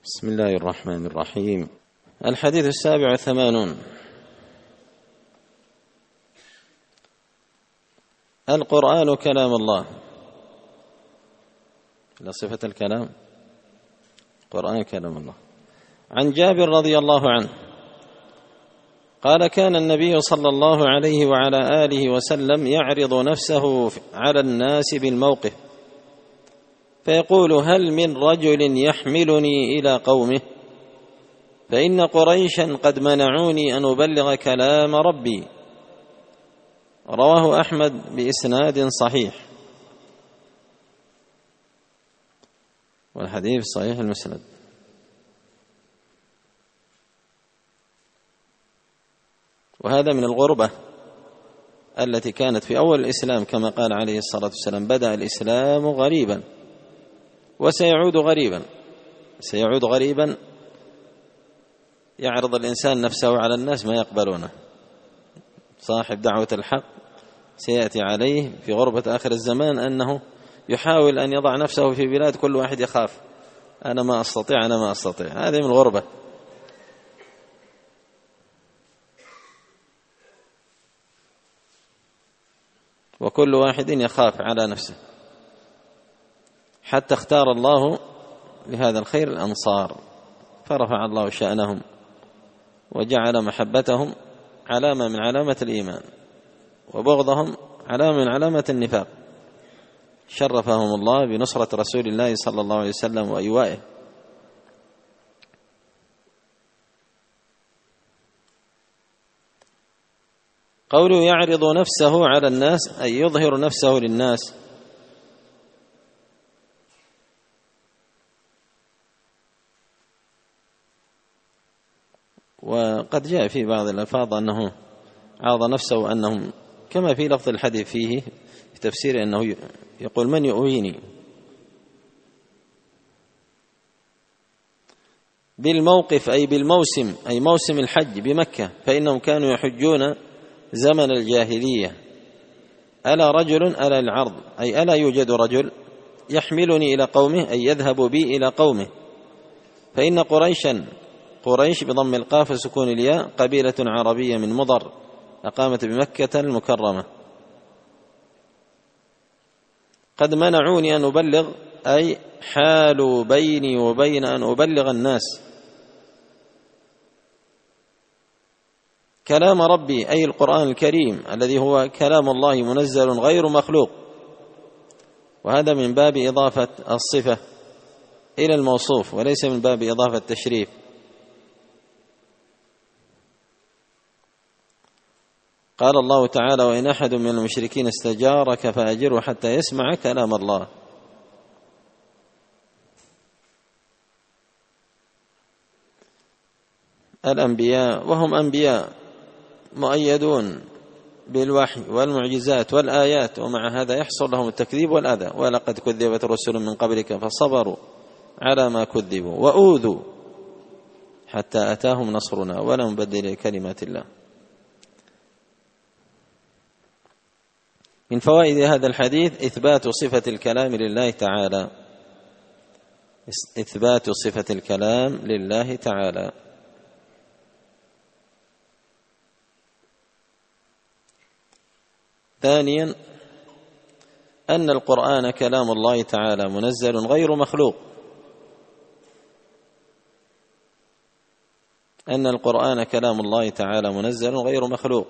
بسم الله الرحمن الرحيم. الحديث 87. القرآن كلام الله. لا صفة الكلام، القرآن كلام الله. عن جابر رضي الله عنه قال: كان النبي صلى الله عليه وعلى آله وسلم يعرض نفسه على الناس بالموقف فيقول: هل من رجل يحملني إلى قومه؟ فإن قريشا قد منعوني أن أبلغ كلام ربي. رواه أحمد بإسناد صحيح، والحديث صحيح المسند. وهذا من الغربة التي كانت في أول الإسلام، كما قال عليه الصلاة والسلام: بدأ الإسلام غريبا وسيعود غريبا. سيعود غريبا، يعرض الإنسان نفسه على الناس ما يقبلونه. صاحب دعوة الحق سيأتي عليه في غربة آخر الزمان أنه يحاول أن يضع نفسه في بلاد كل واحد يخاف: أنا ما أستطيع، أنا ما أستطيع. هذه من الغربة. وكل واحد يخاف على نفسه، حتى اختار الله لهذا الخير الأنصار، فرفع الله شأنهم وجعل محبتهم علامة من علامة الإيمان، وبغضهم علامة من علامة النفاق. شرفهم الله بنصرة رسول الله صلى الله عليه وسلم وإيوائه. قوله يعرض نفسه على الناس أي يظهر نفسه للناس. وقد جاء في بعض الألفاظ أنه عرض نفسه، أنهم كما في لفظ الحديث فيه في تفسير أنه يقول: من يؤويني؟ بالموقف أي بالموسم، أي موسم الحج بمكة، فإنهم كانوا يحجون زمن الجاهلية. ألا رجل، ألا العرض أي ألا يوجد رجل يحملني إلى قومه أي يذهب بي إلى قومه. فإن قريشا، قريش بضم القاف وسكون الياء، قبيلة عربية من مضر أقامت بمكة المكرمة. قد منعوني أن أبلغ أي حالوا بيني وبين أن أبلغ الناس كلام ربي أي القرآن الكريم الذي هو كلام الله منزل غير مخلوق. وهذا من باب إضافة الصفة إلى الموصوف، وليس من باب إضافة التشريف. قال الله تعالى: وإن أحد من المشركين استجارك فأجره حتى يسمع كلام الله. الأنبياء وهم أنبياء مؤيدون بالوحي والمعجزات والآيات، ومع هذا يحصل لهم التكذيب والأذى. ولقد كذبت رسل من قبلك فصبروا على ما كذبوا وأوذوا حتى أتاهم نصرنا ولا مبدل لكلمات الله. من فوائد هذا الحديث إثبات صفة الكلام لله تعالى، إثبات صفة الكلام لله تعالى. ثانيا أن القرآن كلام الله تعالى منزل غير مخلوق. أن القرآن كلام الله تعالى منزل غير مخلوق.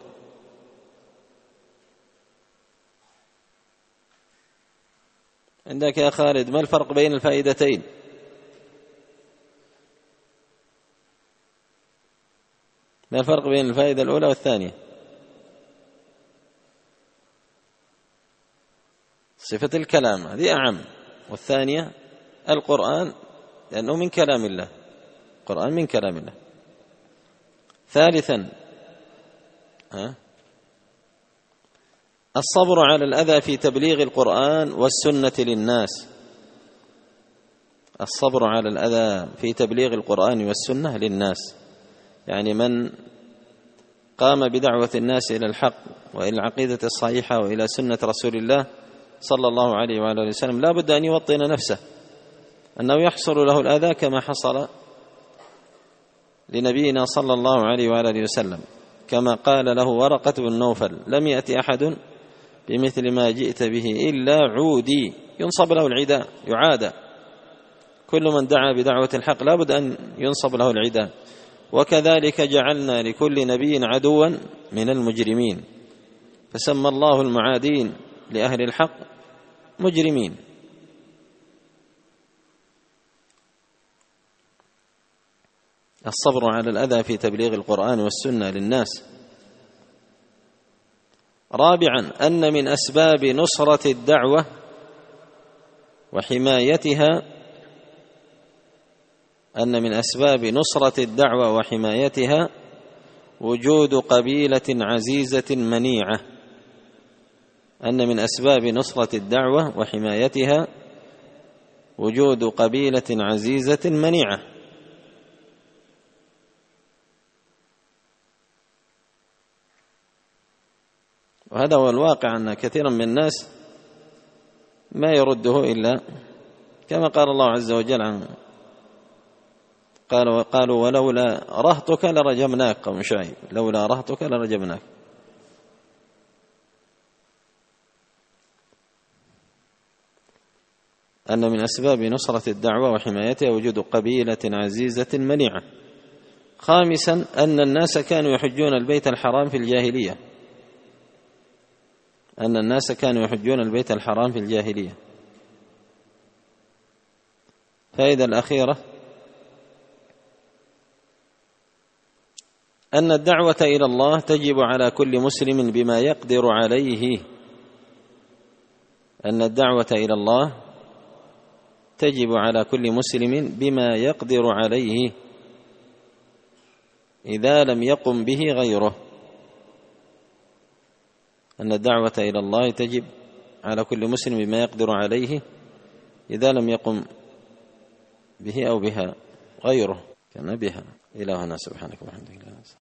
عندك يا خالد، ما الفرق بين الفائدتين؟ ما الفرق بين الفائدة الأولى والثانية؟ صفة الكلام هذه أعم، والثانية القرآن لأنه من كلام الله، القرآن من كلام الله. ثالثا الصبر على الأذى في تبليغ القرآن والسنة للناس. الصبر على الأذى في تبليغ القرآن والسنة للناس، يعني من قام بدعوة الناس إلى الحق وإلى العقيدة الصحيحة وإلى سنة رسول الله صلى الله عليه وعلى آله وسلم لا بد أن يوطن نفسه أنه يحصل له الأذى كما حصل لنبينا صلى الله عليه وآله وسلم، كما قال له ورقة بن نوفل: لم يأتي أحد بمثل ما جئت به إلا عودي، ينصب له العداء، يعادى. كل من دعا بدعوة الحق لا بد أن ينصب له العداء. وكذلك جعلنا لكل نبي عدوا من المجرمين، فسمى الله المعادين لأهل الحق مجرمين. الصبر على الأذى في تبليغ القرآن والسنة للناس. رابعا، أن من أسباب نصرة الدعوة وحمايتها وجود قبيلة عزيزة منيعة. أن من أسباب نصرة الدعوة وحمايتها وجود قبيلة عزيزة منيعة. وهذا هو الواقع، أن كثيرا من الناس ما يرده إلا كما قال الله عز وجل عنه: قالوا ولولا رهطك لرجمناك. قوم شعيب: لولا رهطك لرجمناك. أن من أسباب نصرة الدعوة وحمايتها وجود قبيلة عزيزة منيعة. خامسا، أن الناس كانوا يحجون البيت الحرام في الجاهلية. فائدة الأخيرة: أن الدعوة إلى الله تجب على كل مسلم بما يقدر عليه. أن الدعوة إلى الله تجب على كل مسلم بما يقدر عليه إذا لم يقم به غيره. أن الدعوة إلى الله تجب على كل مسلم بما يقدر عليه إذا لم يقم به أو بها غيره. كان بها. إلهنا سبحانك وبحمدك.